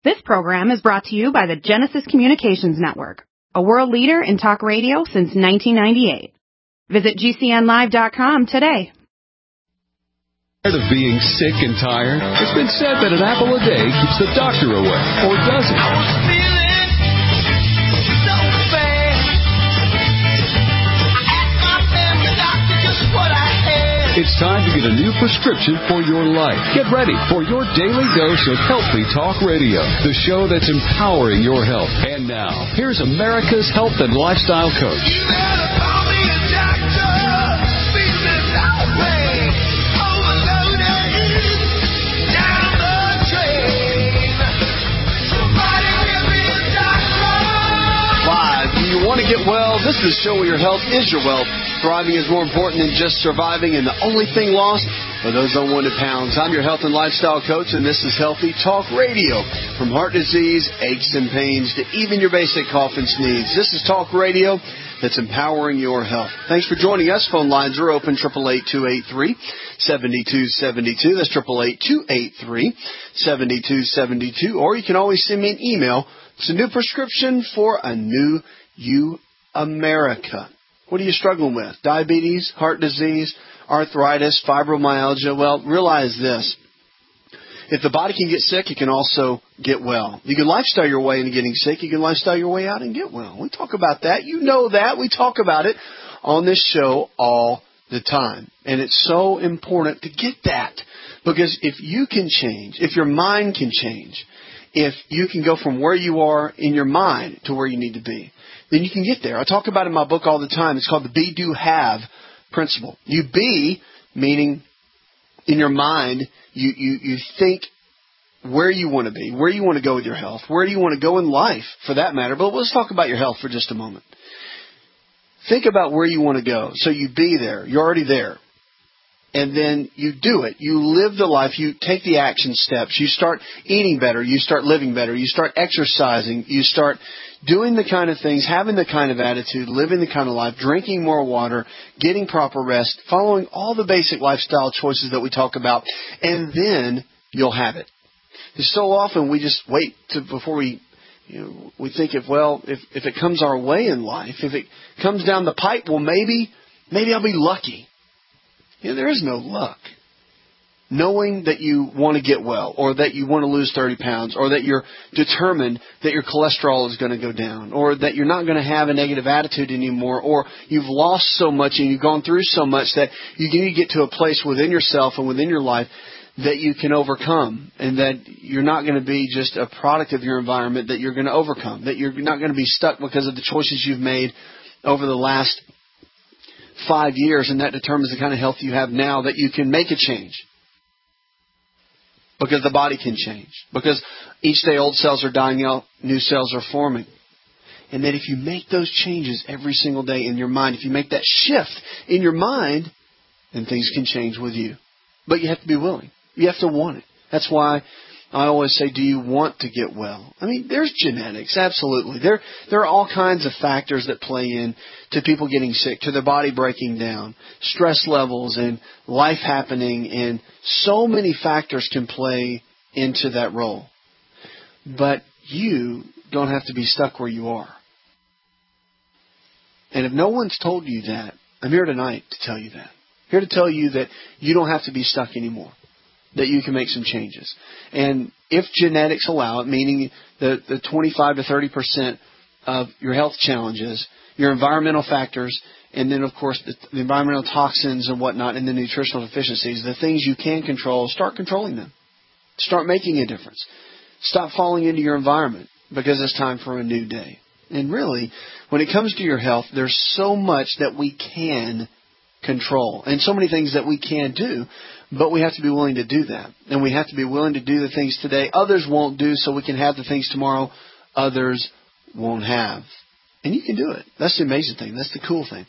This program is brought to you by the Genesis Communications Network, a world leader in talk radio since 1998. Visit GCNlive.com today. Tired of being sick and tired? It's been said that an apple a day keeps the doctor away, or does it? I was feeling so bad. I asked my family doctor just what I had. It's time to get a new prescription for your life. Get ready for your daily dose of Healthy Talk Radio, the show that's empowering your health. And now, here's America's health and lifestyle coach. You better call me a doctor. Feeling outraged. Overloaded. Down the drain. Somebody give me a doctor. Live. Do you want to get well? This is the show where your health is your wealth. Thriving is more important than just surviving, and the only thing lost are those unwanted pounds. I'm your health and lifestyle coach, and this is Healthy Talk Radio. From heart disease, aches and pains, to even your basic cough and sneeze. This is Talk Radio that's empowering your health. Thanks for joining us. Phone lines are open, 888-283-7272. That's 888-283-7272. Or you can always send me an email. It's a new prescription for a new you, America. What are you struggling with? Diabetes, heart disease, arthritis, fibromyalgia? Well, realize this. If the body can get sick, it can also get well. You can lifestyle your way into getting sick. You can lifestyle your way out and get well. We talk about that. You know that. We talk about it on this show all the time. And it's so important to get that. Because if you can change, if your mind can change, if you can go from where you are in your mind to where you need to be, then you can get there. I talk about it in my book all the time. It's called the Be, Do, Have principle. You be, meaning in your mind, you think where you want to be, where you want to go with your health, where do you want to go in life for that matter. But let's talk about your health for just a moment. Think about where you want to go. So you be there. You're already there. And then you do it. You live the life. You take the action steps. You start eating better. You start living better. You start exercising. You start doing the kind of things, having the kind of attitude, living the kind of life, drinking more water, getting proper rest, following all the basic lifestyle choices that we talk about, and then you'll have it. So often we just wait before we think if it comes our way in life, if it comes down the pipe, well, maybe I'll be lucky. There is no luck. Knowing that you want to get well, or that you want to lose 30 pounds, or that you're determined that your cholesterol is going to go down, or that you're not going to have a negative attitude anymore, or you've lost so much and you've gone through so much that you need to get to a place within yourself and within your life that you can overcome, and that you're not going to be just a product of your environment, that you're going to overcome, that you're not going to be stuck because of the choices you've made over the last 5 years, and that determines the kind of health you have now, that you can make a change. Because the body can change. Because each day old cells are dying out, new cells are forming. And that if you make those changes every single day in your mind, if you make that shift in your mind, then things can change with you. But you have to be willing. You have to want it. That's why I always say, do you want to get well? I mean, there's genetics, absolutely. There are all kinds of factors that play in to people getting sick, to their body breaking down, stress levels and life happening, and so many factors can play into that role. But you don't have to be stuck where you are. And if no one's told you that, I'm here tonight to tell you that. I'm here to tell you that you don't have to be stuck anymore, that you can make some changes. And if genetics allow it, meaning the 25 to 30% of your health challenges, your environmental factors, and then, of course, the environmental toxins and whatnot, and the nutritional deficiencies, the things you can control, start controlling them. Start making a difference. Stop falling into your environment, because it's time for a new day. And really, when it comes to your health, there's so much that we can control, and so many things that we can do, but we have to be willing to do that. And we have to be willing to do the things today others won't do, so we can have the things tomorrow others won't have. And you can do it. That's the amazing thing. That's the cool thing.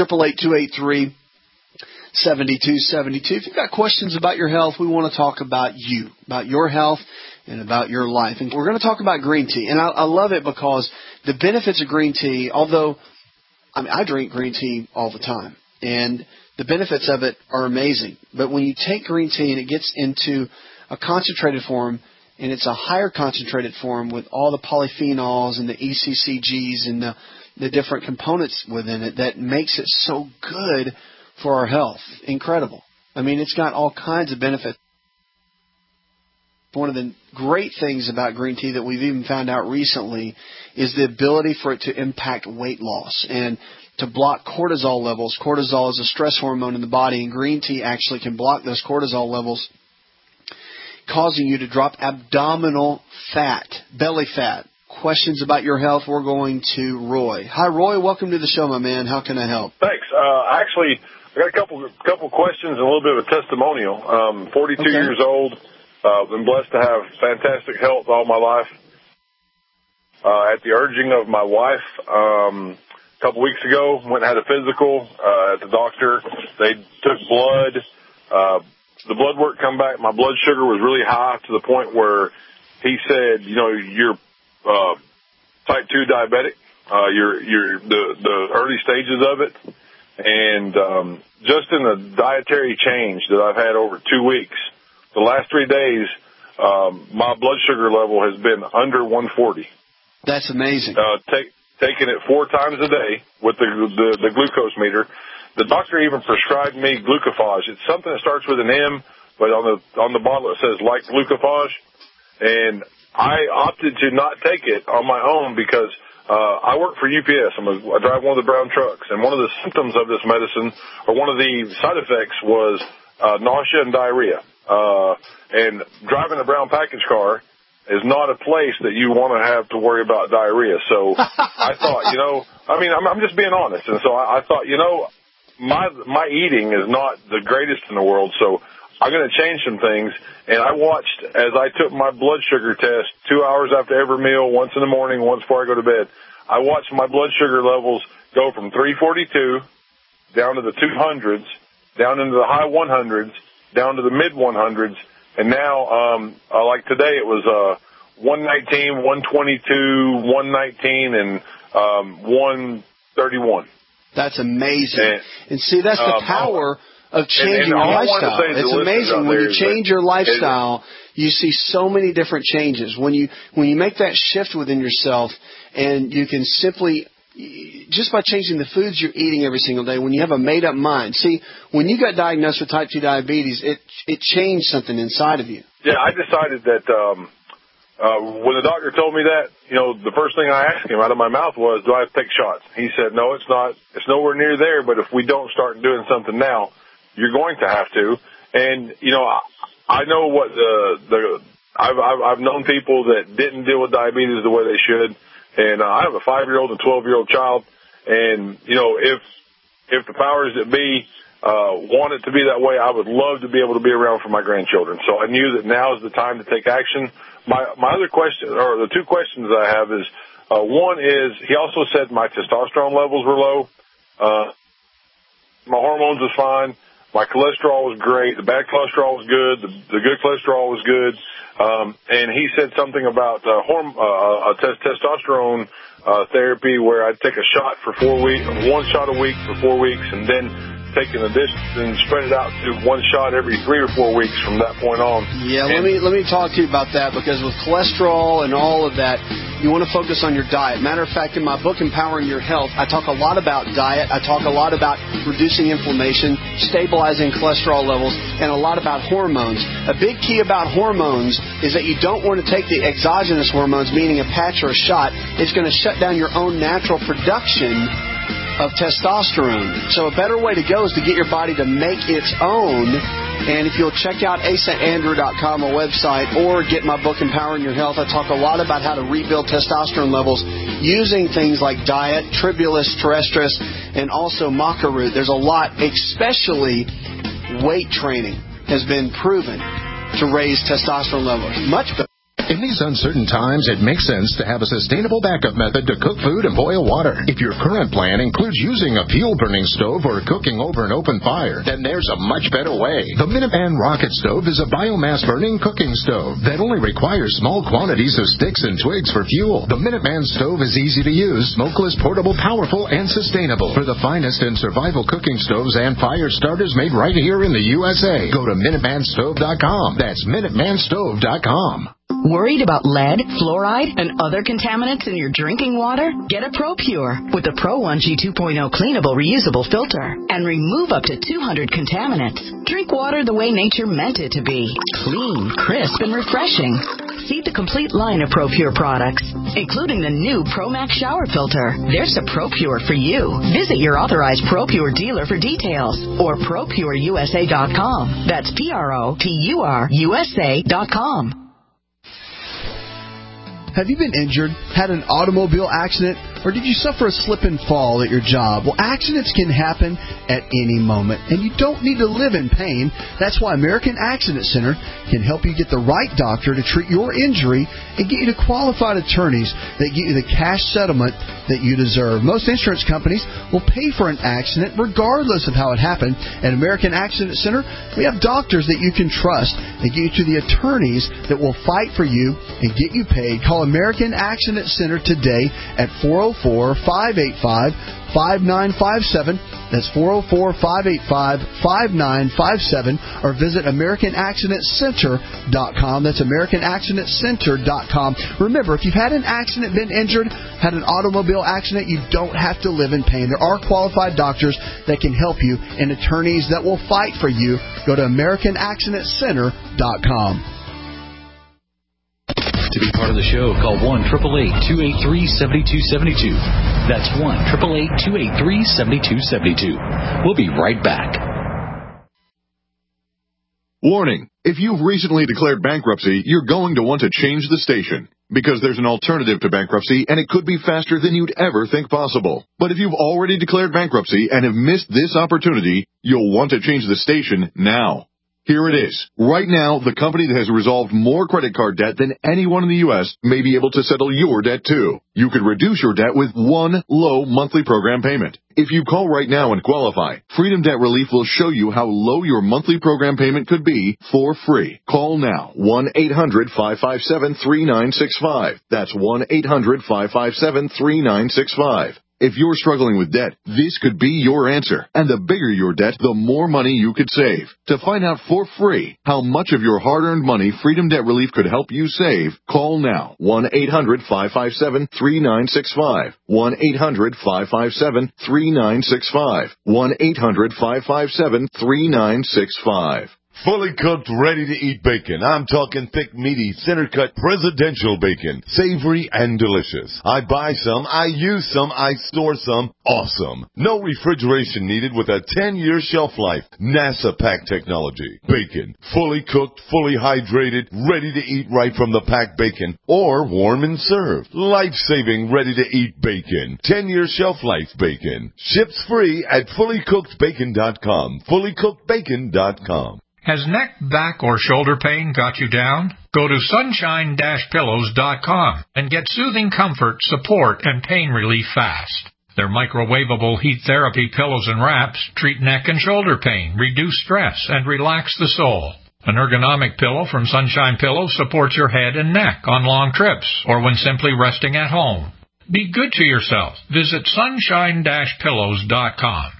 888-283-7272. If you've got questions about your health, we want to talk about you, about your health, and about your life. And we're going to talk about green tea. And I love it because the benefits of green tea, although I drink green tea all the time, and the benefits of it are amazing. But when you take green tea and it gets into a concentrated form and it's a higher concentrated form with all the polyphenols and the ECCGs and the different components within it that makes it so good for our health. Incredible. I mean, it's got all kinds of benefits. One of the great things about green tea that we've even found out recently is the ability for it to impact weight loss and to block cortisol levels. Cortisol is a stress hormone in the body, and green tea actually can block those cortisol levels, causing you to drop abdominal fat, belly fat. Questions about your health, we're going to Roy. Hi, Roy. Welcome to the show, my man. How can I help? Thanks. Actually, I got a couple questions and a little bit of a testimonial. 42 years old. Been blessed to have fantastic health all my life. At the urging of my wife, a couple weeks ago, went and had a physical at the doctor. They took blood. The blood work come back. My blood sugar was really high to the point where he said, you're type 2 diabetic. You're the early stages of it. And just in the dietary change that I've had over 2 weeks, the last 3 days, my blood sugar level has been under 140. That's amazing. Taking it 4 times a day with the glucose meter. The doctor even prescribed me glucophage. It's something that starts with an M, but on the bottle it says like glucophage. And I opted to not take it on my own because I work for UPS. I drive one of the brown trucks, and one of the symptoms of this medicine, or one of the side effects, was nausea and diarrhea. And driving a brown package car is not a place that you want to have to worry about diarrhea. So I thought, I'm just being honest. And so I thought, my eating is not the greatest in the world, so I'm going to change some things. And I watched as I took my blood sugar test 2 hours after every meal, once in the morning, once before I go to bed. I watched my blood sugar levels go from 342 down to the 200s, down into the high 100s, down to the mid 100s, and now, like today, it was 119, 122, 119, and 131. That's amazing. And see, that's the power of changing your lifestyle. It's amazing when you change your lifestyle. You see so many different changes when you make that shift within yourself, and you can simply, just by changing the foods you're eating every single day, when you have a made-up mind. See, when you got diagnosed with type 2 diabetes, it changed something inside of you. Yeah, I decided that when the doctor told me that, the first thing I asked him out of my mouth was, do I have to take shots? He said, no, it's not. It's nowhere near there, but if we don't start doing something now, you're going to have to. And, I know what I've known people that didn't deal with diabetes the way they should. And I have a 5-year-old and 12-year-old child, and if the powers that be want it to be that way, I would love to be able to be around for my grandchildren. So I knew that now is the time to take action. My other question, or the 2 questions I have, is one is he also said my testosterone levels were low, my hormones was fine, my cholesterol was great, the bad cholesterol was good, the good cholesterol was good. And he said something about testosterone therapy where I'd take a shot for 4 weeks, 1 shot a week for 4 weeks, and then take an addition and spread it out to 1 shot every 3 or 4 weeks from that point on. Yeah, let me talk to you about that, because with cholesterol and all of that, you want to focus on your diet. Matter of fact, in my book, Empowering Your Health, I talk a lot about diet. I talk a lot about reducing inflammation, stabilizing cholesterol levels, and a lot about hormones. A big key about hormones is that you don't want to take the exogenous hormones, meaning a patch or a shot. It's going to shut down your own natural production of testosterone. So a better way to go is to get your body to make its own. And if you'll check out asaandrew.com, a website, or get my book, Empowering Your Health, I talk a lot about how to rebuild testosterone levels using things like diet, Tribulus terrestris, and also maca root. There's a lot, especially weight training, has been proven to raise testosterone levels much better. In these uncertain times, it makes sense to have a sustainable backup method to cook food and boil water. If your current plan includes using a fuel-burning stove or cooking over an open fire, then there's a much better way. The Minuteman Rocket Stove is a biomass-burning cooking stove that only requires small quantities of sticks and twigs for fuel. The Minuteman Stove is easy to use, smokeless, portable, powerful, and sustainable. For the finest in survival cooking stoves and fire starters made right here in the USA, go to MinutemanStove.com. That's MinutemanStove.com. Worried about lead, fluoride, and other contaminants in your drinking water? Get a ProPure with the Pro1G 2.0 cleanable reusable filter and remove up to 200 contaminants. Drink water the way nature meant it to be. Clean, crisp, and refreshing. See the complete line of ProPure products, including the new ProMax shower filter. There's a ProPure for you. Visit your authorized ProPure dealer for details or ProPureUSA.com. That's ProPureUSA.com. Have you been injured, had an automobile accident, or did you suffer a slip and fall at your job? Well, accidents can happen at any moment, and you don't need to live in pain. That's why American Accident Center can help you get the right doctor to treat your injury and get you to qualified attorneys that get you the cash settlement that you deserve. Most insurance companies will pay for an accident regardless of how it happened. At American Accident Center, we have doctors that you can trust and get you to the attorneys that will fight for you and get you paid. Call American Accident Center today at 404-585-5957. That's 404-585-5957. Or visit AmericanAccidentCenter.com. That's AmericanAccidentCenter.com. Remember, if you've had an accident, been injured, had an automobile accident, you don't have to live in pain. There are qualified doctors that can help you and attorneys that will fight for you. Go to AmericanAccidentCenter.com. To be part of the show, call 1-888-283-7272. That's 1-888-283-7272. We'll be right back. Warning. If you've recently declared bankruptcy, you're going to want to change the station, because there's an alternative to bankruptcy, and it could be faster than you'd ever think possible. But if you've already declared bankruptcy and have missed this opportunity, you'll want to change the station now. Here it is. Right now, the company that has resolved more credit card debt than anyone in the U.S. may be able to settle your debt, too. You could reduce your debt with one low monthly program payment. If you call right now and qualify, Freedom Debt Relief will show you how low your monthly program payment could be for free. Call now. 1-800-557-3965. That's 1-800-557-3965. If you're struggling with debt, this could be your answer. And the bigger your debt, the more money you could save. To find out for free how much of your hard-earned money Freedom Debt Relief could help you save, call now. 1-800-557-3965. 1-800-557-3965. 1-800-557-3965. Fully cooked, ready-to-eat bacon. I'm talking thick, meaty, center-cut, presidential bacon. Savory and delicious. I buy some, I use some, I store some. Awesome. No refrigeration needed with a 10-year shelf life. NASA pack technology. Bacon. Fully cooked, fully hydrated, ready to eat right from the packed bacon. Or warm and served. Life-saving, ready-to-eat bacon. 10-year shelf life bacon. Ships free at fullycookedbacon.com. Fullycookedbacon.com. Has neck, back, or shoulder pain got you down? Go to sunshine-pillows.com and get soothing comfort, support, and pain relief fast. Their microwavable heat therapy pillows and wraps treat neck and shoulder pain, reduce stress, and relax the soul. An ergonomic pillow from Sunshine Pillows supports your head and neck on long trips or when simply resting at home. Be good to yourself. Visit sunshine-pillows.com.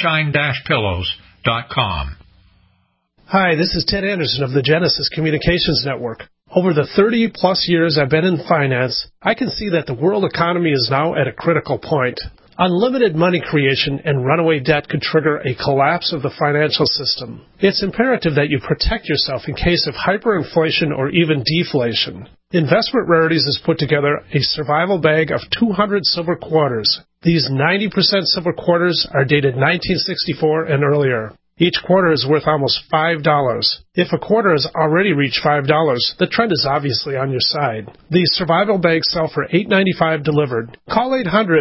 Sunshine-pillows.com. Hi, this is Ted Anderson of the Genesis Communications Network. Over the 30-plus years I've been in finance, I can see that the world economy is now at a critical point. Unlimited money creation and runaway debt could trigger a collapse of the financial system. It's imperative that you protect yourself in case of hyperinflation or even deflation. Investment Rarities has put together a survival bag of 200 silver quarters. These 90% silver quarters are dated 1964 and earlier. Each quarter is worth almost $5. If a quarter has already reached $5, the trend is obviously on your side. These survival bags sell for $8.95 delivered. Call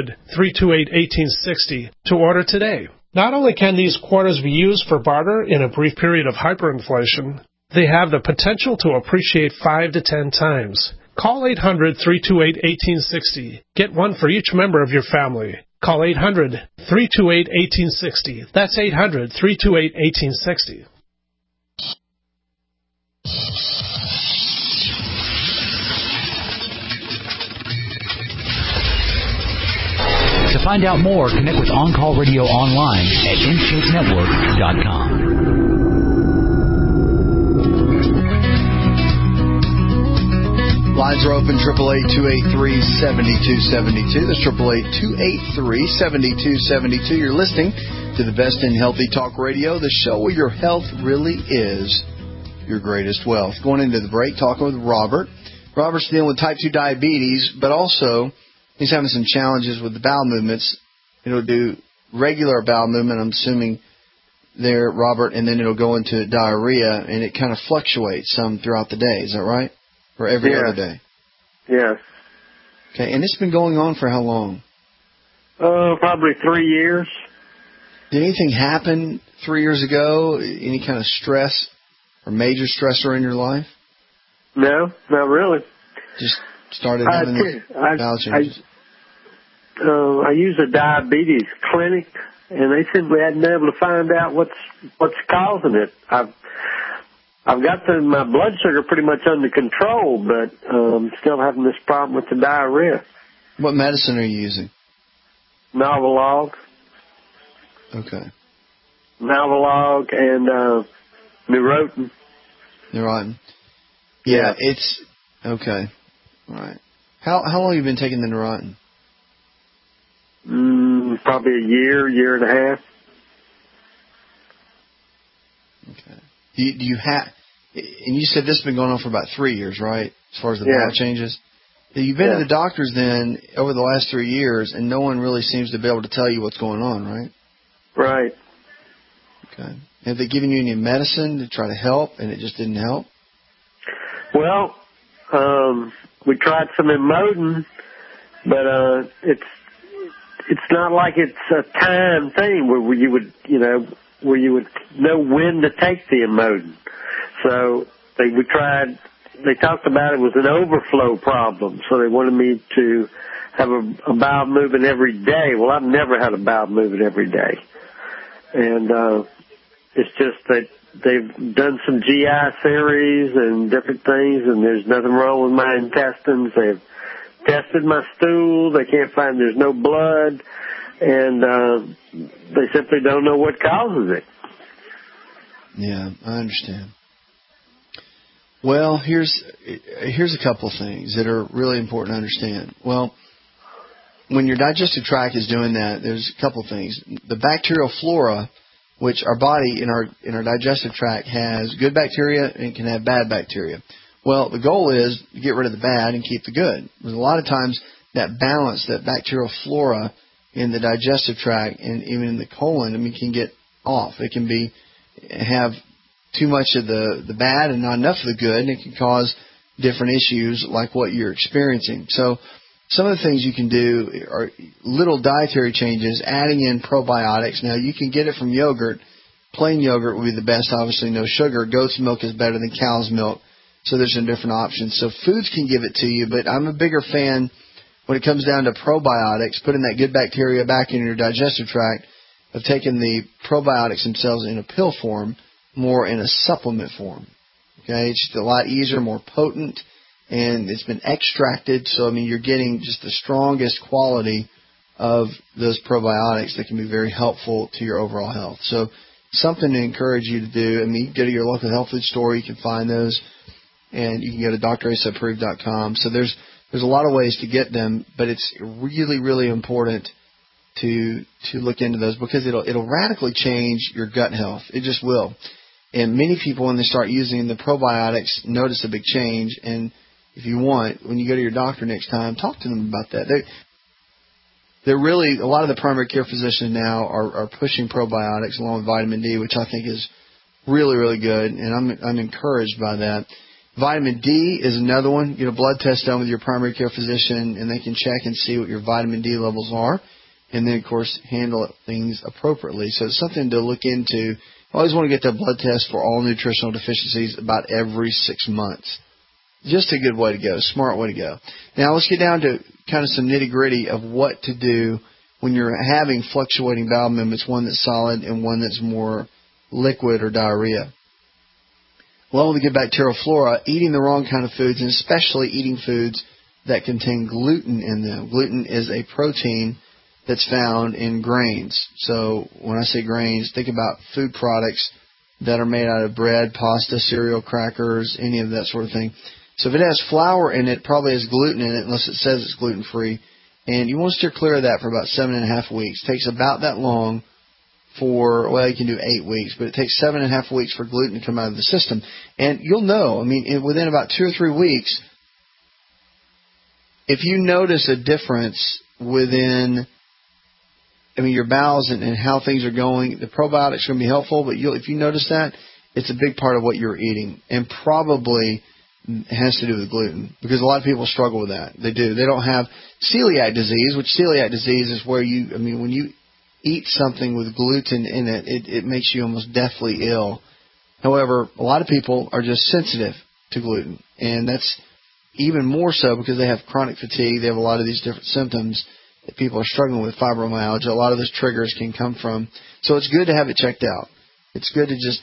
800-328-1860 to order today. Not only can these quarters be used for barter in a brief period of hyperinflation, they have the potential to appreciate 5 to 10 times. Call 800-328-1860. Get one for each member of your family. Call 800-328-1860. That's 800-328-1860. To find out more, connect with On Call Radio online at InShapeNetwork.com. Lines are open, 888-283-7272. That's 888-283-7272. You're listening to the best in healthy talk radio, the show where your health really is your greatest wealth. Going into the break, talking with Robert. Robert's dealing with type 2 diabetes, but also he's having some challenges with the bowel movements. It'll do regular bowel movement, I'm assuming there, Robert, and then it'll go into diarrhea, and it kind of fluctuates some throughout the day. Is that right? Or every other day? Yes. Okay, and it's been going on for how long? Probably 3 years. Did anything happen 3 years ago? Any kind of stress or major stressor in your life? No, not really. Just started having bowel changes? I use a diabetes clinic, and they simply hadn't been able to find out what's causing it. I've got my blood sugar pretty much under control, but still having this problem with the diarrhea. What medicine are you using? Novolog. Okay. Novolog and Neurontin. Neurontin. Yeah, it's okay. All right. How long have you been taking the Neurontin? Probably a year and a half. Okay. Do you have? And you said this has been going on for about 3 years, right? As far as the bowel changes. You've been to the doctors then over the last 3 years, and no one really seems to be able to tell you what's going on, right? Right. Okay. Have they given you any medicine to try to help, and it just didn't help? Well, we tried some Imodin, but it's not like it's a time thing where you would know when to take the Imodin. So they talked about it was an overflow problem, so they wanted me to have a bowel movement every day. Well, I've never had a bowel movement every day. And it's just that they've done some GI series and different things, and there's nothing wrong with my intestines. They've tested my stool. They can't find there's no blood, and they simply don't know what causes it. Yeah, I understand. Well, here's a couple of things that are really important to understand. Well, when your digestive tract is doing that, there's a couple of things. The bacterial flora, which our body in our digestive tract has good bacteria and it can have bad bacteria. Well, the goal is to get rid of the bad and keep the good. There's a lot of times that balance, that bacterial flora in the digestive tract and even in the colon, can get off. It can have too much of the bad and not enough of the good, and it can cause different issues like what you're experiencing. So some of the things you can do are little dietary changes, adding in probiotics. Now, you can get it from yogurt. Plain yogurt would be the best, obviously, no sugar. Goat's milk is better than cow's milk, so there's some different options. So foods can give it to you, but I'm a bigger fan when it comes down to probiotics, putting that good bacteria back in your digestive tract, of taking the probiotics themselves in a pill form, more in a supplement form. Okay, it's just a lot easier, more potent, and it's been extracted, so you're getting just the strongest quality of those probiotics that can be very helpful to your overall health. So something to encourage you to do. You can go to your local health food store, you can find those, and you can go to drasapproved.com. So there's a lot of ways to get them, but it's really, really important to look into those because it'll radically change your gut health. It just will. And many people, when they start using the probiotics, notice a big change. And if you want, when you go to your doctor next time, talk to them about that. They're really, a lot of the primary care physicians now are pushing probiotics along with vitamin D, which I think is really, really good. And I'm encouraged by that. Vitamin D is another one. Get a blood test done with your primary care physician, and they can check and see what your vitamin D levels are. And then, of course, handle things appropriately. So it's something to look into. I always want to get that blood test for all nutritional deficiencies about every 6 months. Just a good way to go, smart way to go. Now let's get down to kind of some nitty-gritty of what to do when you're having fluctuating bowel movements, one that's solid and one that's more liquid or diarrhea. Well, with the good bacterial flora, eating the wrong kind of foods, and especially eating foods that contain gluten in them. Gluten is a protein that's found in grains. So when I say grains, think about food products that are made out of bread, pasta, cereal, crackers, any of that sort of thing. So if it has flour in it, it probably has gluten in it, unless it says it's gluten-free. And you want to steer clear of that for about 7.5 weeks. It takes about that long for, well, you can do 8 weeks, but it takes 7.5 weeks for gluten to come out of the system. And you'll know, I mean, within about 2 or 3 weeks, if you notice a difference within, I mean, your bowels and how things are going, the probiotics are going to be helpful, but if you notice that, it's a big part of what you're eating, and probably has to do with gluten, because a lot of people struggle with that. They do. They don't have celiac disease, which celiac disease is where when you eat something with gluten in it, it makes you almost deathly ill. However, a lot of people are just sensitive to gluten, and that's even more so because they have chronic fatigue. They have a lot of these different symptoms that people are struggling with, fibromyalgia. A lot of those triggers can come from. So it's good to have it checked out. It's good to just,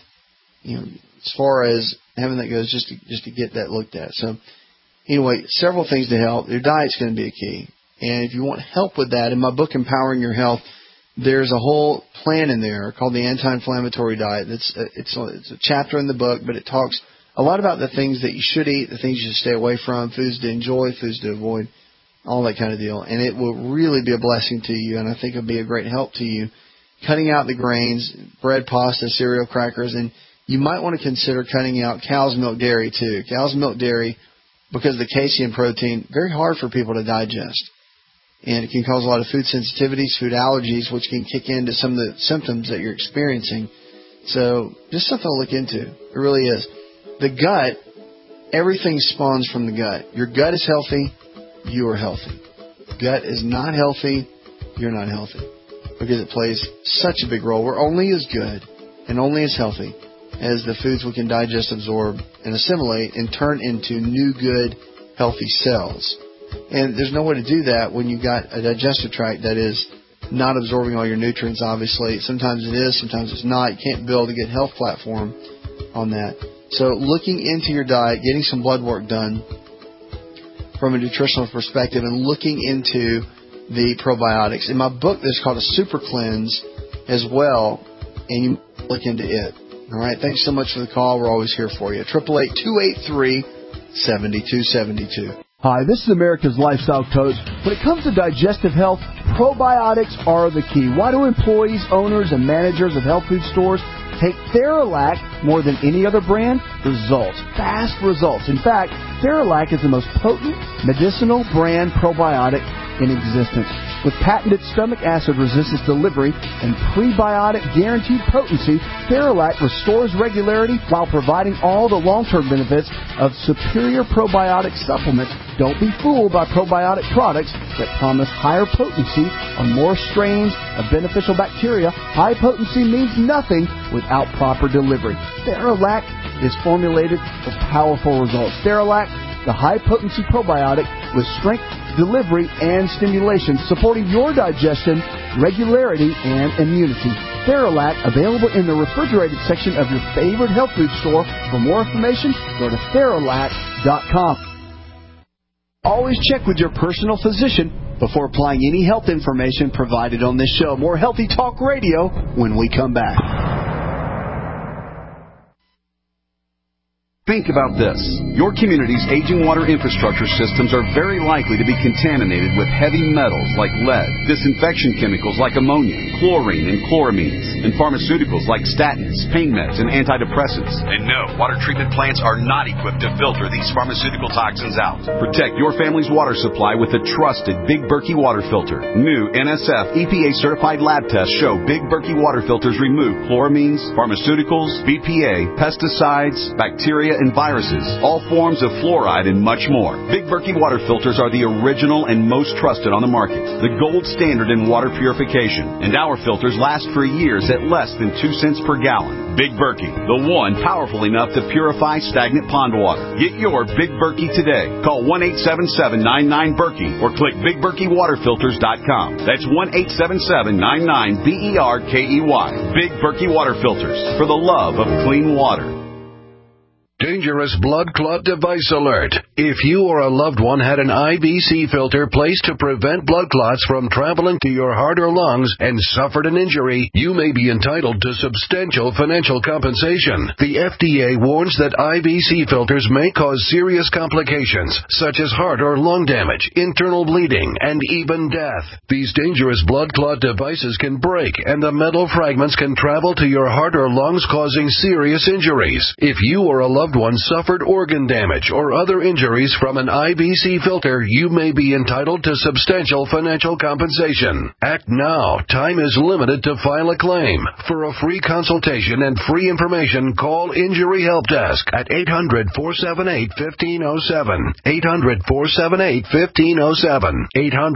as far as having that goes, just to get that looked at. So anyway, several things to help. Your diet's going to be a key. And if you want help with that, in my book, Empowering Your Health, there's a whole plan in there called the Anti-Inflammatory Diet. It's a chapter in the book, but it talks a lot about the things that you should eat, the things you should stay away from, foods to enjoy, foods to avoid, all that kind of deal. And it will really be a blessing to you, and I think it'll be a great help to you. Cutting out the grains, bread, pasta, cereal, crackers, and you might want to consider cutting out cow's milk dairy too. Cow's milk dairy, because of the casein protein, very hard for people to digest. And it can cause a lot of food sensitivities, food allergies, which can kick into some of the symptoms that you're experiencing. So just something to look into. It really is. The gut, everything spawns from the gut. Your gut is healthy, you are healthy. Gut is not healthy, you're not healthy. Because it plays such a big role. We're only as good and only as healthy as the foods we can digest, absorb, and assimilate and turn into new, good, healthy cells. And there's no way to do that when you've got a digestive tract that is not absorbing all your nutrients, obviously. Sometimes it is, sometimes it's not. You can't build a good health platform on that. So looking into your diet, getting some blood work done from a nutritional perspective, and looking into the probiotics. In my book, there's called a Super Cleanse as well, and you look into it. All right, thanks so much for the call. We're always here for you. 888-283-7272. Hi, this is America's Lifestyle Coach. When it comes to digestive health, probiotics are the key. Why do employees, owners, and managers of health food stores take Theralac more than any other brand? Results. Fast results. In fact, Theralac is the most potent medicinal brand probiotic in existence. With patented stomach acid resistance delivery and prebiotic guaranteed potency, Theralac restores regularity while providing all the long-term benefits of superior probiotic supplements. Don't be fooled by probiotic products that promise higher potency on more strains of beneficial bacteria. High potency means nothing without proper delivery. Theralac is formulated for powerful results. Theralac, the high-potency probiotic with strength, delivery, and stimulation, supporting your digestion, regularity, and immunity. Theralac, available in the refrigerated section of your favorite health food store. For more information, go to Theralac.com. Always check with your personal physician before applying any health information provided on this show. More Healthy Talk Radio when we come back. Think about this. Your community's aging water infrastructure systems are very likely to be contaminated with heavy metals like lead, disinfection chemicals like ammonia, chlorine and chloramines, and pharmaceuticals like statins, pain meds, and antidepressants. And no, water treatment plants are not equipped to filter these pharmaceutical toxins out. Protect your family's water supply with the trusted Big Berkey water filter. New NSF EPA-certified lab tests show Big Berkey water filters remove chloramines, pharmaceuticals, BPA, pesticides, bacteria, and viruses, all forms of fluoride, and much more. Big Berkey water filters are the original and most trusted on the market, the gold standard in water purification, and our filters last for years at less than 2 cents per gallon. Big Berkey, the one powerful enough to purify stagnant pond water. Get your Big Berkey today. Call 1-877-99-BERKEY or click BigBerkeyWaterFilters.com. That's 1-877-99-BERKEY. Big Berkey Water Filters, for the love of clean water. Dangerous blood clot device alert. If you or a loved one had an IBC filter placed to prevent blood clots from traveling to your heart or lungs and suffered an injury, you may be entitled to substantial financial compensation. The FDA warns that IBC filters may cause serious complications, such as heart or lung damage, internal bleeding, and even death. These dangerous blood clot devices can break, and the metal fragments can travel to your heart or lungs, causing serious injuries. If you or a loved one suffered organ damage or other injuries from an IBC filter, you may be entitled to substantial financial compensation. Act now. Time is limited to file a claim. For a free consultation and free information, call Injury Help Desk at 800-478-1507. 800-478-1507.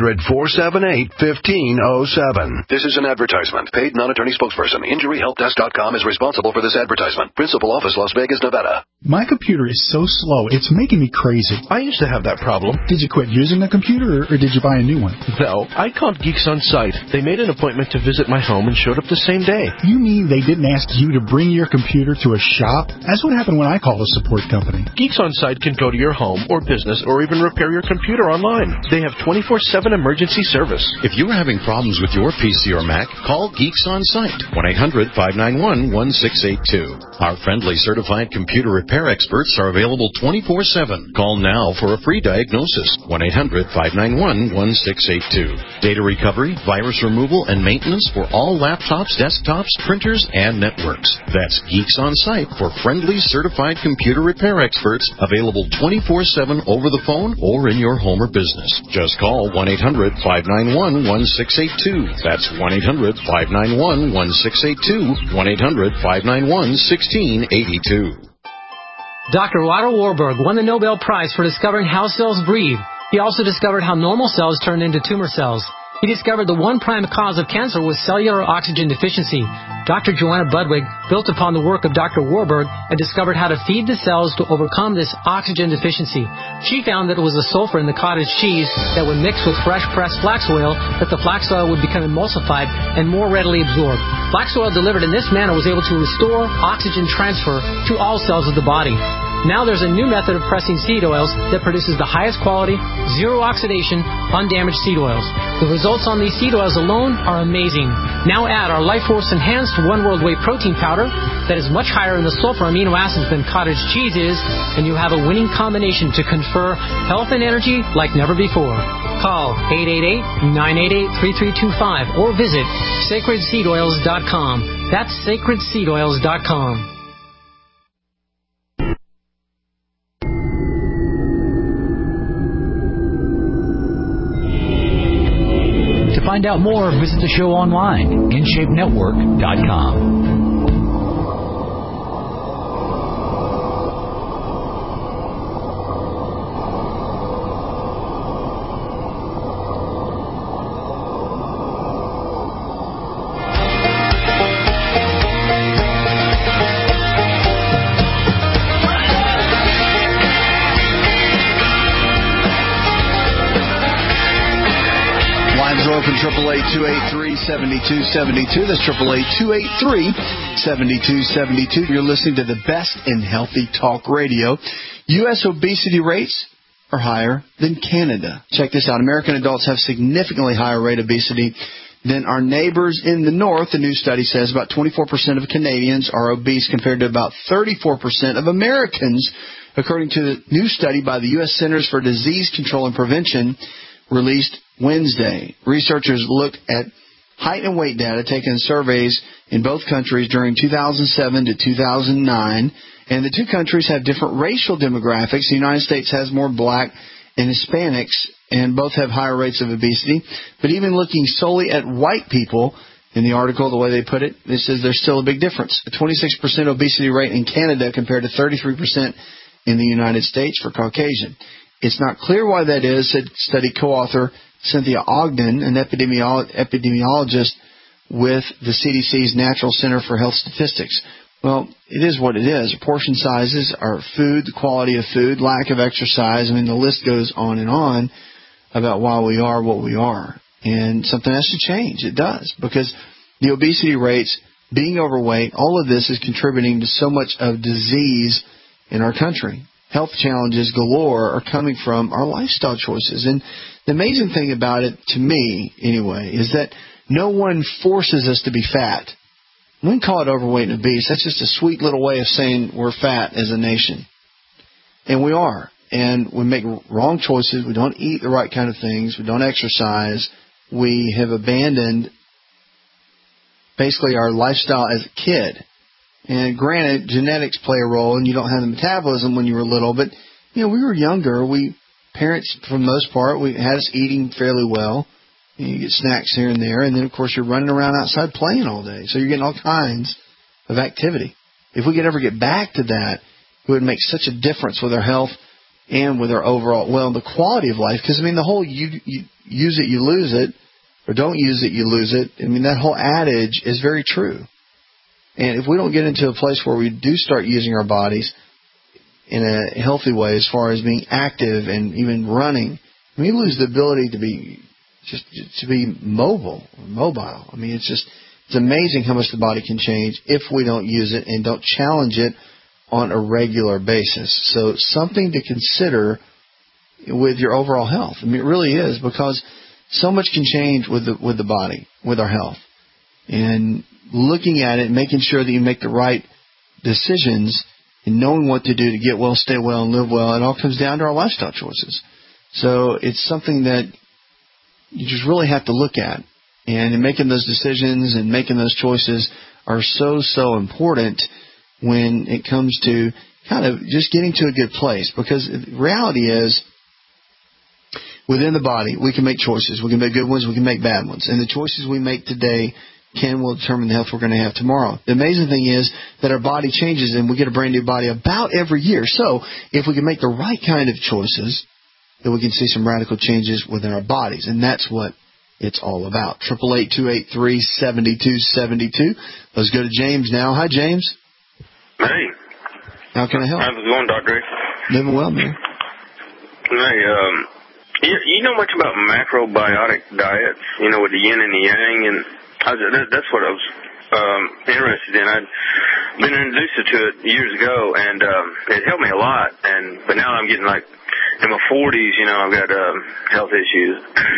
800-478-1507. This is an advertisement. Paid non-attorney spokesperson. InjuryHelpDesk.com is responsible for this advertisement. Principal office, Las Vegas, Nevada. My computer is so slow, it's making me crazy. I used to have that problem. Did you quit using the computer, or did you buy a new one? No, I called Geeks On Site. They made an appointment to visit my home and showed up the same day. You mean they didn't ask you to bring your computer to a shop? That's what happened when I called a support company. Geeks On Site can go to your home or business or even repair your computer online. They have 24/7 emergency service. If you're having problems with your PC or Mac, call Geeks On Site. 1-800-591-1682. Our friendly certified computer repair experts are available 24/7. Call now for a free diagnosis. 1-800-591-1682. Data recovery, virus removal, and maintenance for all laptops, desktops, printers, and networks. That's Geeks On Site for friendly certified computer repair experts, available 24/7 over the phone or in your home or business. Just call 1-800-591-1682. That's 1-800-591-1682. 1-800-591-1682. Dr. Otto Warburg won the Nobel Prize for discovering how cells breathe. He also discovered how normal cells turn into tumor cells. He discovered the one prime cause of cancer was cellular oxygen deficiency. Dr. Joanna Budwig built upon the work of Dr. Warburg and discovered how to feed the cells to overcome this oxygen deficiency. She found that it was the sulfur in the cottage cheese that would mix with fresh pressed flax oil, that the flax oil would become emulsified and more readily absorbed. Flax oil delivered in this manner was able to restore oxygen transfer to all cells of the body. Now there's a new method of pressing seed oils that produces the highest quality, zero oxidation, undamaged seed oils. The results on these seed oils alone are amazing. Now add our Life Force Enhanced One World Whey Protein Powder that is much higher in the sulfur amino acids than cottage cheese is, and you have a winning combination to confer health and energy like never before. Call 888-988-3325 or visit sacredseedoils.com. That's sacredseedoils.com. To find out more, visit the show online, InShapeNetwork.com. Open 888-283-7272. That's 888-283-7272. You're listening to the best in healthy talk radio. U.S. obesity rates are higher than Canada. Check this out. American adults have significantly higher rate of obesity than our neighbors in the north. The new study says about 24% of Canadians are obese compared to about 34% of Americans, according to the new study by the U.S. Centers for Disease Control and Prevention released Wednesday. Researchers looked at height and weight data taken in surveys in both countries during 2007 to 2009, and the two countries have different racial demographics. The United States has more black and Hispanics, and both have higher rates of obesity. But even looking solely at white people, in the article, the way they put it, it says there's still a big difference. A 26% obesity rate in Canada compared to 33% in the United States for Caucasian. It's not clear why that is, said study co-author Cynthia Ogden, an epidemiologist with the CDC's National Center for Health Statistics. Well, it is what it is. Portion sizes, our food, the quality of food, lack of exercise. I mean, the list goes on and on about why we are what we are. And something has to change. It does. Because the obesity rates, being overweight, all of this is contributing to so much of disease in our country. Health challenges galore are coming from our lifestyle choices. And the amazing thing about it, to me anyway, is that no one forces us to be fat. We can call it overweight and obese. That's just a sweet little way of saying we're fat as a nation. And we are. And we make wrong choices. We don't eat the right kind of things. We don't exercise. We have abandoned basically our lifestyle as a kid. And granted, genetics play a role, and you don't have the metabolism when you were little. But, we were younger. Parents, for the most part, we had us eating fairly well. You get snacks here and there. And then, of course, you're running around outside playing all day. So you're getting all kinds of activity. If we could ever get back to that, it would make such a difference with our health and with our overall, the quality of life. Because, the whole you use it, you lose it, or don't use it, you lose it. That whole adage is very true. And if we don't get into a place where we do start using our bodies in a healthy way as far as being active and even running, we lose the ability to be mobile. It's amazing how much the body can change if we don't use it and don't challenge it on a regular basis. So something to consider with your overall health. It really is, because so much can change with the body, with our health. And looking at it, making sure that you make the right decisions and knowing what to do to get well, stay well, and live well, it all comes down to our lifestyle choices. So it's something that you just really have to look at. And in making those decisions and making those choices are so important when it comes to kind of just getting to a good place. Because the reality is, within the body, we can make choices. We can make good ones, we can make bad ones. And the choices we make today will determine the health we're going to have tomorrow. The amazing thing is that our body changes and we get a brand new body about every year. So if we can make the right kind of choices, then we can see some radical changes within our bodies. And that's what it's all about. 888-283-7272. Let's go to James now. Hi, James. Hey. How can I help? How's it going, Doctor? Living well, man. Hey, you know much about macrobiotic diets, with the yin and the yang, and that's what I was interested in. I'd been introduced to it years ago, and it helped me a lot. But now I'm getting in my 40s, I've got health issues,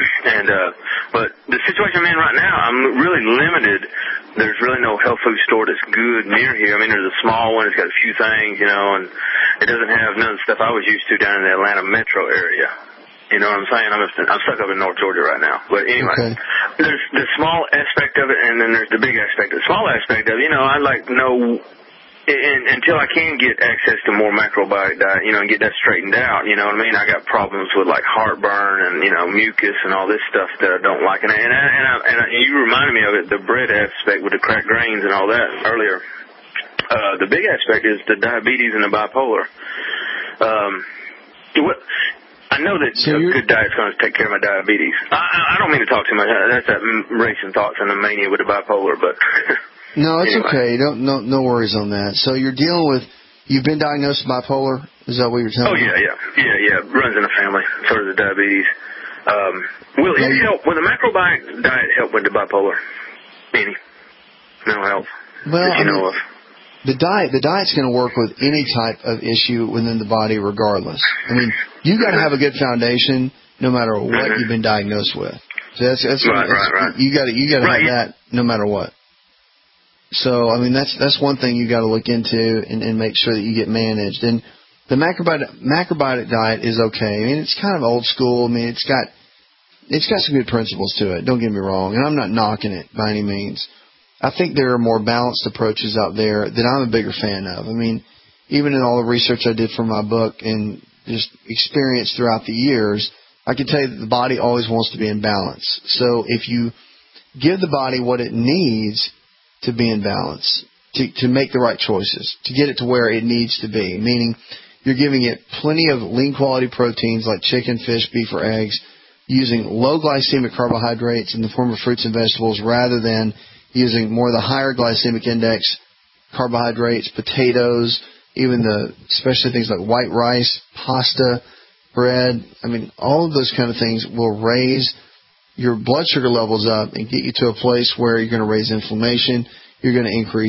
but the situation I'm in right now, I'm really limited. There's really no health food store that's good near here. There's a small one. It's got a few things, and it doesn't have none of the stuff I was used to down in the Atlanta metro area. You know what I'm saying? I'm stuck up in North Georgia right now. But anyway, There's the small aspect of it, and then there's the big aspect. The small aspect of it, I'd like to know, until I can get access to more macrobiotic diet, and get that straightened out, you know what I mean? I got problems with heartburn and, mucus and all this stuff that I don't like. And you reminded me of it, the bread aspect with the cracked grains and all that earlier. The big aspect is the diabetes and the bipolar. I know that a good diet's going to take care of my diabetes. I don't mean to talk too much. That's that racing thoughts and the mania with the bipolar, but... No, it's anyway. okay. No worries on that. So you've been diagnosed with bipolar? Is that what you're telling me? Yeah. Runs in the family. Sort of the diabetes. Will it help? Will the macrobiotic diet help with the bipolar? Any mental health? Well, that you know of? The diet's going to work with any type of issue within the body regardless. You got to have a good foundation no matter what you've been diagnosed with. So that's right. You got to have that no matter what. So, that's one thing you got to look into and make sure that you get managed. And the macrobiotic diet is okay. It's kind of old school. It's got some good principles to it. Don't get me wrong. And I'm not knocking it by any means. I think there are more balanced approaches out there that I'm a bigger fan of. Even in all the research I did for my book and just experience throughout the years, I can tell you that the body always wants to be in balance. So if you give the body what it needs to be in balance, to make the right choices, to get it to where it needs to be, meaning you're giving it plenty of lean quality proteins like chicken, fish, beef, or eggs, using low glycemic carbohydrates in the form of fruits and vegetables rather than using more of the higher glycemic index carbohydrates, potatoes, even especially things like white rice, pasta, bread. All of those kind of things will raise your blood sugar levels up and get you to a place where you're going to raise inflammation, you're going to increase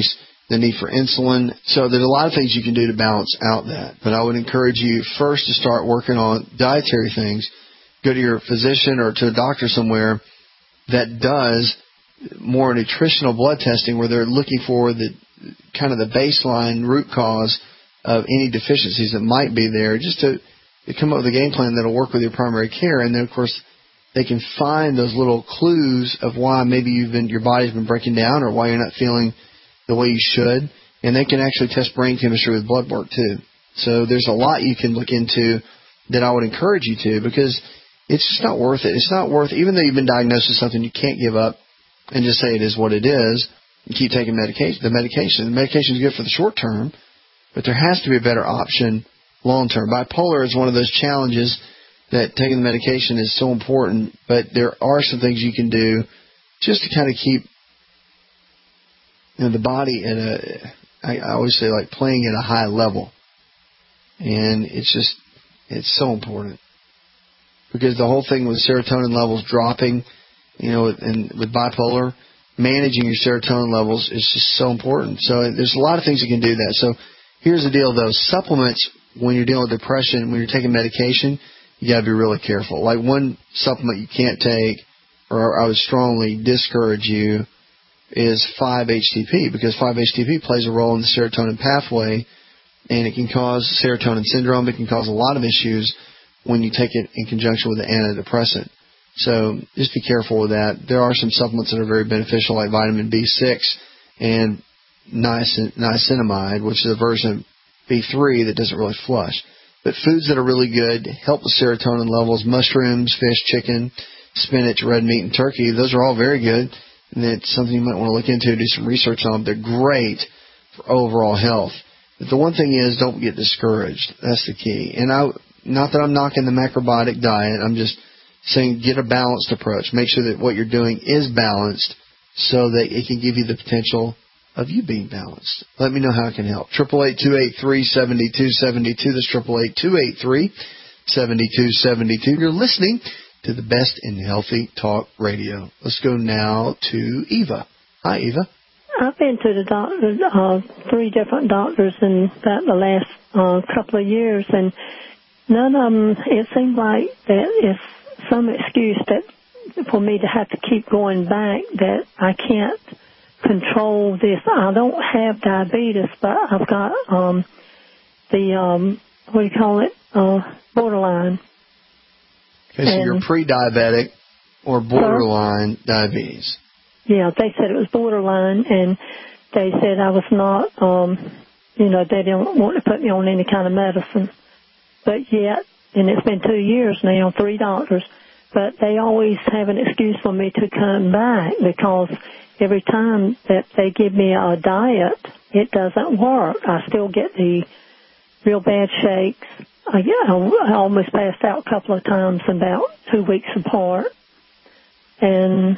the need for insulin. So there's a lot of things you can do to balance out that. But I would encourage you first to start working on dietary things. Go to your physician or to a doctor somewhere that does more nutritional blood testing where they're looking for the kind of the baseline root cause of any deficiencies that might be there, just to come up with a game plan that'll work with your primary care. And then, of course, they can find those little clues of why maybe your body's been breaking down or why you're not feeling the way you should. And they can actually test brain chemistry with blood work, too. So there's a lot you can look into that I would encourage you to, because it's just not worth it. It's not worth, even though you've been diagnosed with something, you can't give up and just say it is what it is and keep taking medication. The medication is good for the short term, but there has to be a better option long term. Bipolar is one of those challenges that taking the medication is so important, but there are some things you can do just to kind of keep the body at I always say, like playing at a high level. And it's so important. Because the whole thing with serotonin levels dropping, and with bipolar, managing your serotonin levels is just so important. So there's a lot of things you can do that. So here's the deal, though. Supplements, when you're dealing with depression, when you're taking medication, you got to be really careful. Like one supplement you can't take, or I would strongly discourage you, is 5-HTP, because 5-HTP plays a role in the serotonin pathway, and it can cause serotonin syndrome. It can cause a lot of issues when you take it in conjunction with an antidepressant. So just be careful with that. There are some supplements that are very beneficial, like vitamin B6 and niacinamide, which is a version of B3 that doesn't really flush. But foods that are really good, help with serotonin levels, mushrooms, fish, chicken, spinach, red meat, and turkey, those are all very good. And it's something you might want to look into, do some research on. They're great for overall health. But the one thing is, don't get discouraged. That's the key. And not that I'm knocking the macrobiotic diet. I'm just saying get a balanced approach. Make sure that what you're doing is balanced so that it can give you the potential of you being balanced. Let me know how I can help. 888-283-7272. That's 888-283-7272. You're listening to the best in healthy talk radio. Let's go now to Eva. Hi, Eva. I've been to the doctor, 3 different doctors in about the last couple of years, and none of them, it seems like that it's some excuse that for me to have to keep going back, that I can't control this. I don't have diabetes, but I've got borderline. Okay, so you're pre-diabetic or borderline diabetes. Yeah, they said it was borderline, and they said I was not, they didn't want to put me on any kind of medicine. But yet, and it's been 2 years now, 3 doctors, but they always have an excuse for me to come back, because every time that they give me a diet, it doesn't work. I still get the real bad shakes. I almost passed out a couple of times about 2 weeks apart. And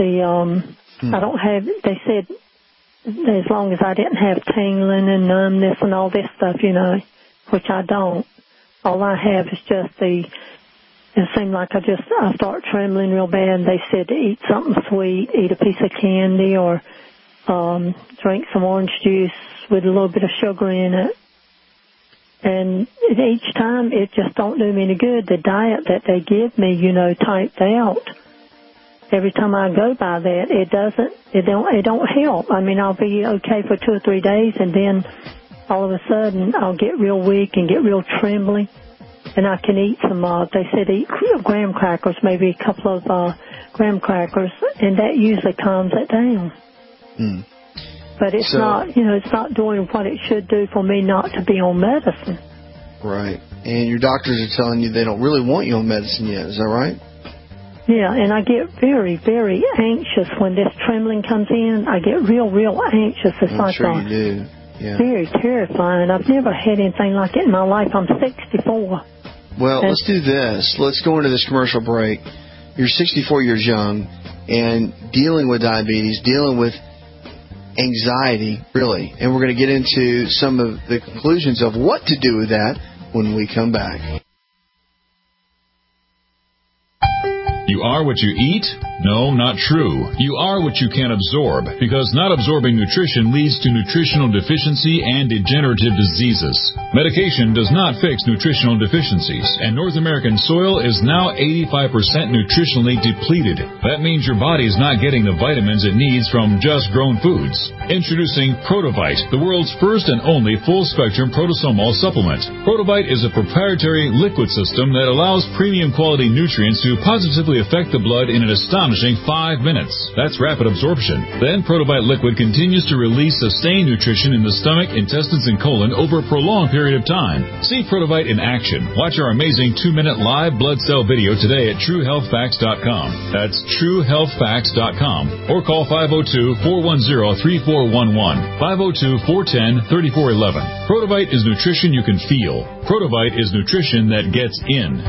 I don't have, they said, as long as I didn't have tingling and numbness and all this stuff, which I don't. All I have is just it seemed like I start trembling real bad, and they said to eat something sweet, eat a piece of candy, or drink some orange juice with a little bit of sugar in it. And each time it just don't do me any good. The diet that they give me, typed out, every time I go by that, it don't help. I mean, I'll be okay for 2 or 3 days, and then all of a sudden I'll get real weak and get real trembling. And I can eat some, they said eat graham crackers, maybe a couple of graham crackers, and that usually calms it down. Mm. But it's not, it's not doing what it should do for me not to be on medicine. Right. And your doctors are telling you they don't really want you on medicine yet. Is that right? Yeah, and I get very, very anxious when this trembling comes in. I get real, real anxious. It's I'm sure you do. Yeah. Very terrifying. I've never had anything like it in my life. I'm 64. Well, let's do this. Let's go into this commercial break. You're 64 years young and dealing with diabetes, dealing with anxiety, really. And we're going to get into some of the conclusions of what to do with that when we come back. You You are what you eat? No, not true. You are what you can absorb, because not absorbing nutrition leads to nutritional deficiency and degenerative diseases. Medication does not fix nutritional deficiencies, and North American soil is now 85% nutritionally depleted. That means your body's not getting the vitamins it needs from just grown foods. Introducing Protovite, the world's first and only full-spectrum protosomal supplement. Protovite is a proprietary liquid system that allows premium quality nutrients to positively affect the blood in an astonishing 5 minutes. That's rapid absorption. Then Protovite liquid continues to release sustained nutrition in the stomach, intestines, and colon over a prolonged period of time. See Protovite in action. Watch our amazing 2-minute live blood cell video today at TrueHealthFacts.com. That's TrueHealthFacts.com. Or call 502-410-3411. 502-410-3411. Protovite is nutrition you can feel. Protovite is nutrition that gets in.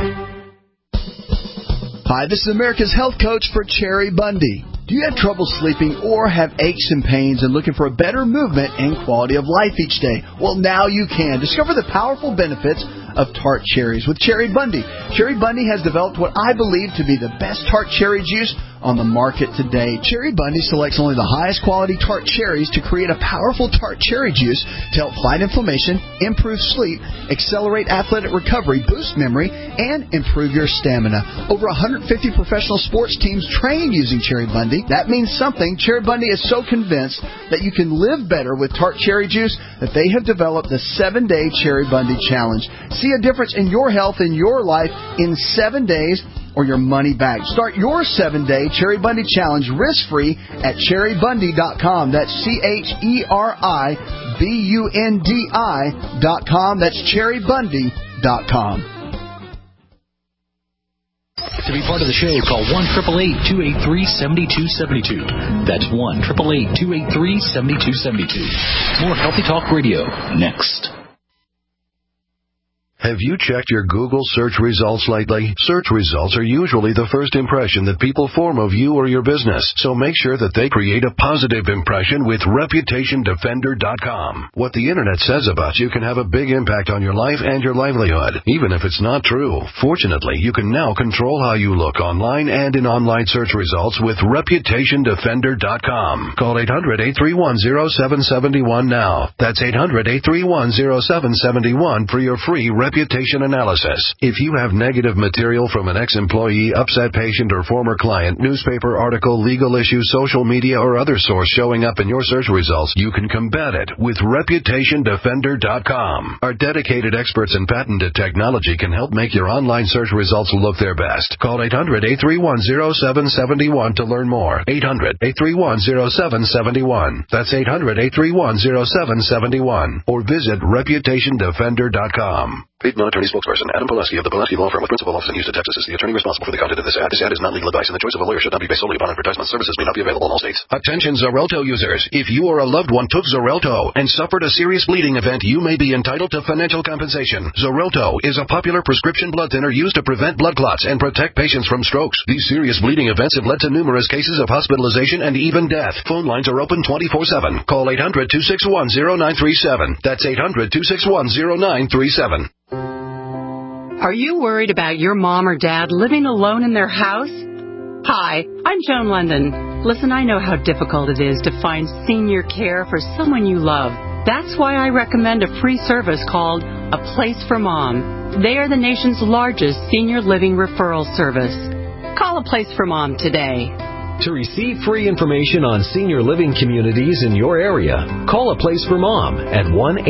Hi, this is America's health coach for Cherry Bundy. Do you have trouble sleeping or have aches and pains and looking for a better movement and quality of life each day? Well, now you can. Discover the powerful benefits of tart cherries with Cherry Bundy. Cherry Bundy has developed what I believe to be the best tart cherry juice on the market today. Cherry Bundy selects only the highest quality tart cherries to create a powerful tart cherry juice to help fight inflammation, improve sleep, accelerate athletic recovery, boost memory, and improve your stamina. Over 150 professional sports teams train using Cherry Bundy. That means something. Cherry Bundy is so convinced that you can live better with tart cherry juice that they have developed the 7-Day Cherry Bundy Challenge. See a difference in your health and your life in 7 days or your money back. Start your 7-Day Cherry Bundy Challenge risk-free at cherrybundy.com. That's CHERIBUNDI.com. That's cherrybundy.com. To be part of the show, call 1-888-283-7272. That's 1-888-283-7272. More Healthy Talk Radio next. Have you checked your Google search results lately? Search results are usually the first impression that people form of you or your business, so make sure that they create a positive impression with ReputationDefender.com. What the Internet says about you can have a big impact on your life and your livelihood, even if it's not true. Fortunately, you can now control how you look online and in online search results with ReputationDefender.com. Call 800-831-0771 now. That's 800-831-0771 for your free reputation analysis. If you have negative material from an ex-employee, upset patient, or former client, newspaper article, legal issue, social media, or other source showing up in your search results, you can combat it with ReputationDefender.com. Our dedicated experts in patented technology can help make your online search results look their best. Call 800-831-0771 to learn more. 800-831-0771. That's 800-831-0771. Or visit ReputationDefender.com. Paid non-attorney spokesperson Adam Pileski of the Pileski Law Firm with principal office in Houston, Texas, is the attorney responsible for the content of this ad. This ad is not legal advice, and the choice of a lawyer should not be based solely upon advertisement. Services may not be available in all states. Attention Xarelto users. If you or a loved one took Xarelto and suffered a serious bleeding event, you may be entitled to financial compensation. Xarelto is a popular prescription blood thinner used to prevent blood clots and protect patients from strokes. These serious bleeding events have led to numerous cases of hospitalization and even death. Phone lines are open 24/7. Call 800-261-0937. That's 800-261-0937. Are you worried about your mom or dad living alone in their house? Hi, I'm Joan London. Listen, I know how difficult it is to find senior care for someone you love. That's why I recommend a free service called A Place for Mom. They are the nation's largest senior living referral service. Call A Place for Mom today. To receive free information on senior living communities in your area, call A Place for Mom at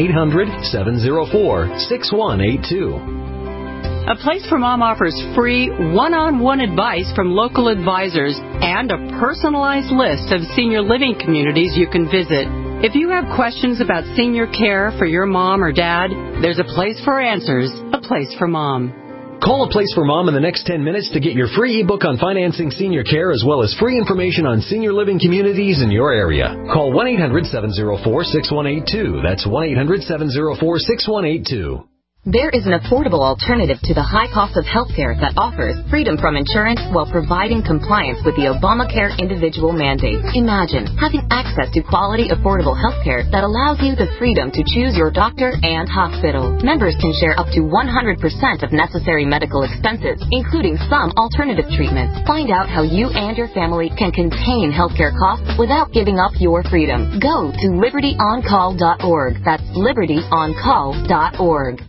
1-800-704-6182. A Place for Mom offers free one-on-one advice from local advisors and a personalized list of senior living communities you can visit. If you have questions about senior care for your mom or dad, there's a place for answers, A Place for Mom. Call A Place for Mom in the next 10 minutes to get your free ebook on financing senior care as well as free information on senior living communities in your area. Call 1-800-704-6182. That's 1-800-704-6182. There is an affordable alternative to the high cost of healthcare that offers freedom from insurance while providing compliance with the Obamacare individual mandate. Imagine having access to quality, affordable healthcare that allows you the freedom to choose your doctor and hospital. Members can share up to 100% of necessary medical expenses, including some alternative treatments. Find out how you and your family can contain healthcare costs without giving up your freedom. Go to libertyoncall.org. That's libertyoncall.org.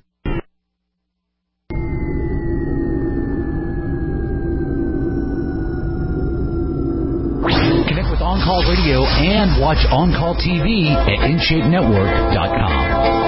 Connect with On-Call Radio and watch On-Call TV at InShapeNetwork.com.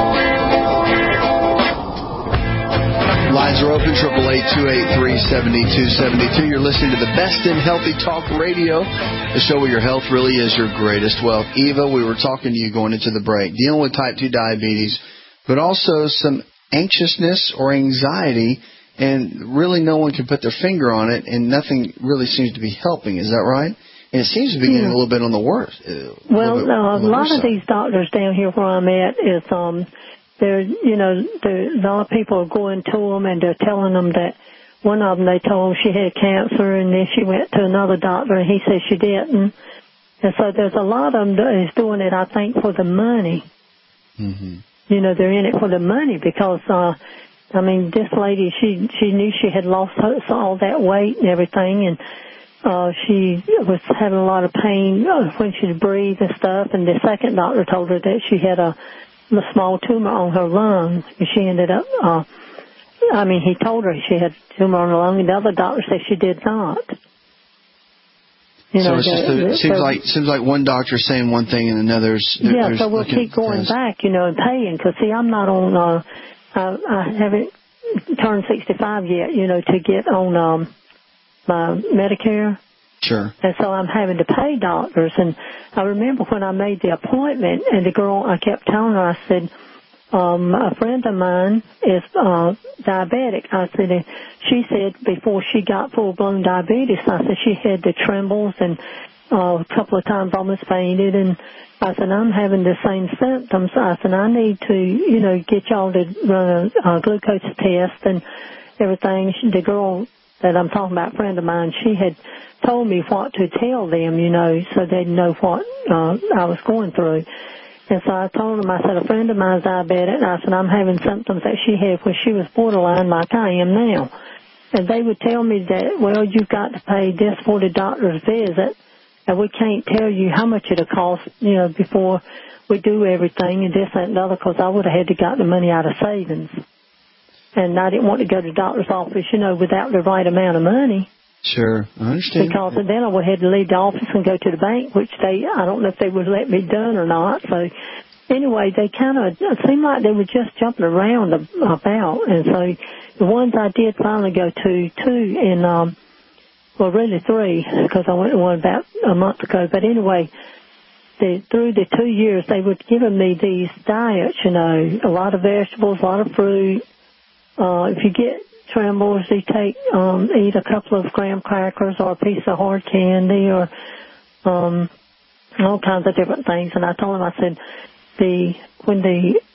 Lines are open, 888-283-7272. You're listening to the Best in Healthy Talk Radio, the show where your health really is your greatest wealth. Eva, we were talking to you going into the break, dealing with type 2 diabetes, but also some anxiousness or anxiety, and really no one can put their finger on it, and nothing really seems to be helping. Is that right? And it seems to be getting a little bit on the worst. Well, a lot of these doctors down here where I'm at is, a lot of people are going to them and they're telling them that one of them, they told she had cancer, and then she went to another doctor and he said she didn't. And so there's a lot of them that is doing it, I think, for the money. Mm-hmm. You know, they're in it for the money because, this lady, she knew she had lost all that weight and everything, and she was having a lot of pain when she breathed and stuff, and the second doctor told her that she had a small tumor on her lung, and she ended up, he told her she had a tumor on her lung, and the other doctor said she did not. So it seems like one doctor's saying one thing and another's... So we'll keep going back, and paying, because, see, I'm not on, I haven't turned 65 yet, to get on my Medicare. Sure. And so I'm having to pay doctors. And I remember when I made the appointment, and the girl, I kept telling her, I said, a friend of mine is diabetic. I said, she said before she got full-blown diabetes, I said she had the trembles and a couple of times almost fainted. And I said, I'm having the same symptoms. I said, I need to, get y'all to run a glucose test and everything. The girl that I'm talking about, a friend of mine, she had told me what to tell them, so they'd know what I was going through. And so I told them, I said, a friend of mine is diabetic, and I said, I'm having symptoms that she had when she was borderline like I am now. And they would tell me that, well, you've got to pay this for the doctor's visit, and we can't tell you how much it'll cost, before we do everything and this, that, and the other, because I would have had to got the money out of savings. And I didn't want to go to the doctor's office, without the right amount of money. Sure, I understand. Because then I would have had to leave the office and go to the bank, which I don't know if they would let me done or not. So anyway, they kind of seemed like they were just jumping around about. And so the ones I did finally go to, two in, really three, because I went to one about a month ago. But anyway, through the 2 years, they were giving me these diets, a lot of vegetables, a lot of fruit. If you get trembles, you eat a couple of graham crackers or a piece of hard candy or all kinds of different things. And I told him, I said, when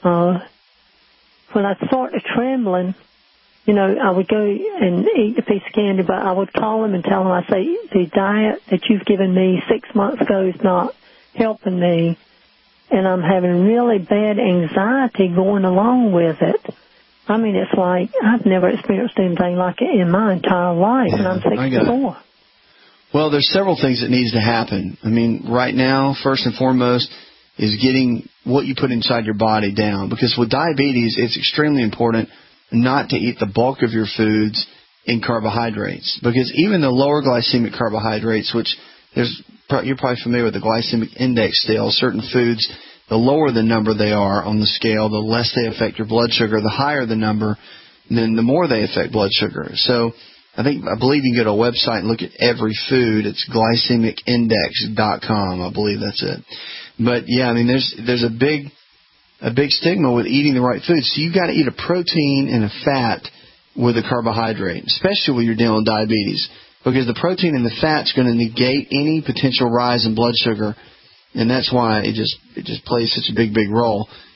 I started trembling, I would go and eat a piece of candy, but I would call him and tell him, I say, the diet that you've given me 6 months ago is not helping me, and I'm having really bad anxiety going along with it. It's like I've never experienced anything like it in my entire life, and I'm 64. Well, there's several things that needs to happen. Right now, first and foremost, is getting what you put inside your body down. Because with diabetes, it's extremely important not to eat the bulk of your foods in carbohydrates. Because even the lower glycemic carbohydrates, which you're probably familiar with the glycemic index scale, certain foods, the lower the number they are on the scale, the less they affect your blood sugar. The higher the number, then the more they affect blood sugar. So I believe you can go to a website and look at every food. It's glycemicindex.com. I believe that's it. But yeah, there's a big stigma with eating the right food. So you've got to eat a protein and a fat with a carbohydrate, especially when you're dealing with diabetes, because the protein and the fat's going to negate any potential rise in blood sugar. And that's why it just plays such a big role.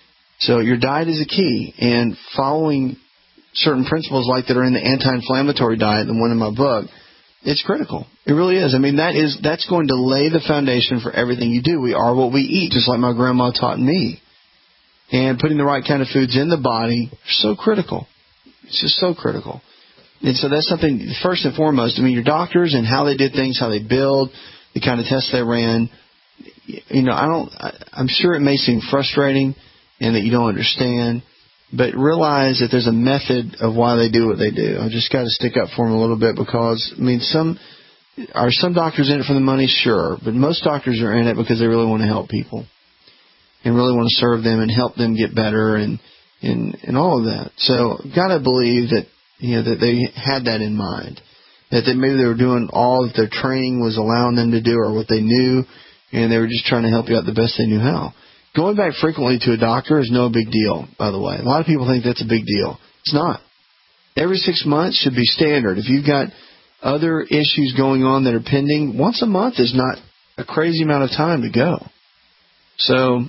So your diet is a key, and following certain principles like that are in the anti-inflammatory diet, the one in my book, it's critical. It really is. I mean, that's going to lay the foundation for everything you do. We are what we eat, just like my grandma taught me. And putting the right kind of foods in the body is so critical. It's just so critical. And so that's something, first and foremost, I mean, your doctors and how they did things, how they build, the kind of tests they ran. You know, I'm sure it may seem frustrating and that you don't understand, but realize that there's a method of why they do what they do. I just got to stick up for them a little bit because, I mean, some doctors in it for the money? Sure. But most doctors are in it because they really want to help people and really want to serve them and help them get better and all of that. So got to believe that, you know, that they had that in mind, that maybe they were doing all that their training was allowing them to do or what they knew, and they were just trying to help you out the best they knew how. Going back frequently to a doctor is no big deal, by the way. A lot of people think that's a big deal. It's not. Every 6 months should be standard. If you've got other issues going on that are pending, once a month is not a crazy amount of time to go. So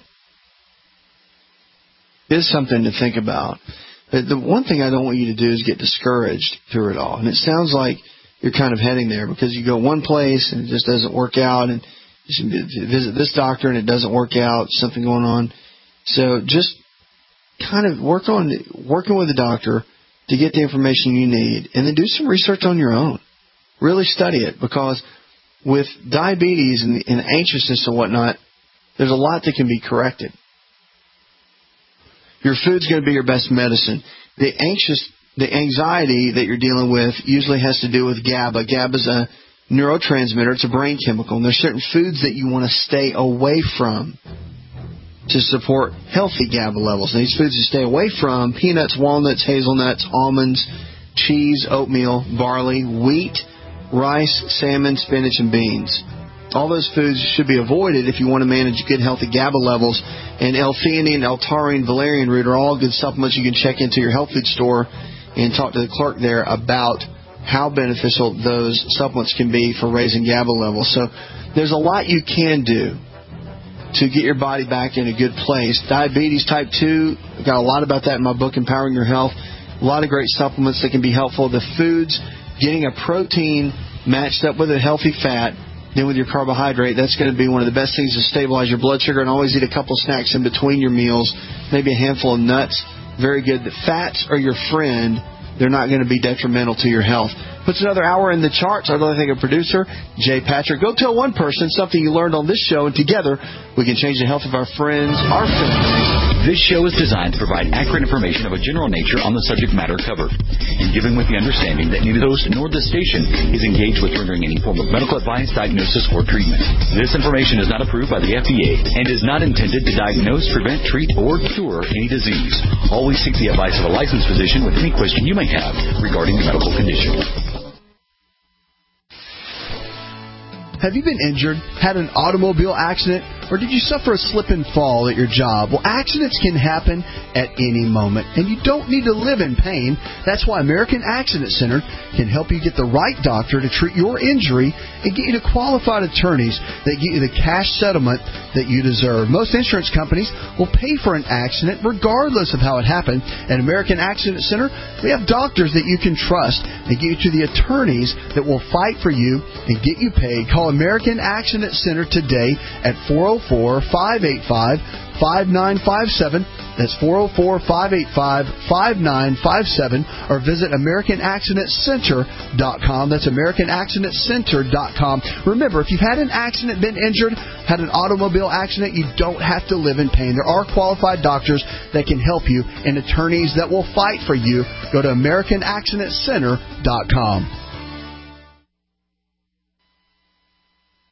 it's something to think about. But the one thing I don't want you to do is get discouraged through it all. And it sounds like you're kind of heading there because you go one place and it just doesn't work out, and you visit this doctor and it doesn't work out, something going on. So just kind of working with the doctor to get the information you need, and then do some research on your own. Really study it, because with diabetes and anxiousness and whatnot, there's a lot that can be corrected. Your food's going to be your best medicine. The anxiety that you're dealing with usually has to do with GABA. GABA is a neurotransmitter. It's a brain chemical. And there's certain foods that you want to stay away from to support healthy GABA levels. And these foods to stay away from: peanuts, walnuts, hazelnuts, almonds, cheese, oatmeal, barley, wheat, rice, salmon, spinach, and beans. All those foods should be avoided if you want to manage good, healthy GABA levels. And L-theanine, L-taurine, valerian root are all good supplements you can check into your health food store and talk to the clerk there about how beneficial those supplements can be for raising GABA levels. So there's a lot you can do to get your body back in a good place. Diabetes type 2, I've got a lot about that in my book, Empowering Your Health. A lot of great supplements that can be helpful. The foods, getting a protein matched up with a healthy fat, then with your carbohydrate, that's going to be one of the best things to stabilize your blood sugar. And always eat a couple snacks in between your meals, maybe a handful of nuts. Very good. The fats are your friend. They're not going to be detrimental to your health. Puts another hour in the charts. I'd like to thank a producer, Jay Patrick. Go tell one person something you learned on this show, and together we can change the health of our friends, our families. This show is designed to provide accurate information of a general nature on the subject matter covered, and given with the understanding that neither the host nor the station is engaged with rendering any form of medical advice, diagnosis, or treatment. This information is not approved by the FDA and is not intended to diagnose, prevent, treat, or cure any disease. Always seek the advice of a licensed physician with any question you may have regarding a medical condition. Have you been injured, had an automobile accident, or did you suffer a slip and fall at your job? Well, accidents can happen at any moment, and you don't need to live in pain. That's why American Accident Center can help you get the right doctor to treat your injury and get you to qualified attorneys that get you the cash settlement that you deserve. Most insurance companies will pay for an accident regardless of how it happened. At American Accident Center, we have doctors that you can trust and get you to the attorneys that will fight for you and get you paid. Call American Accident Center today at 404-585-5957. That's 404-585-5957. Or visit AmericanAccidentCenter.com. That's AmericanAccidentCenter.com. Remember, if you've had an accident, been injured, had an automobile accident, you don't have to live in pain. There are qualified doctors that can help you and attorneys that will fight for you. Go to AmericanAccidentCenter.com.